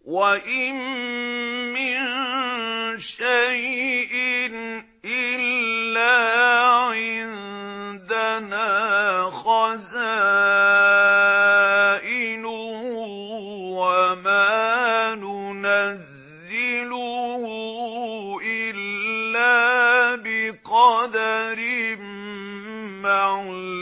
وَإِن مِّن شَيْءٍ إِلَّا عِندَنَا خَزَائِنُهُ وَمَا نُنَزِّلُهُ إِلَّا بِقَدَرٍ مَّعْلُومٍ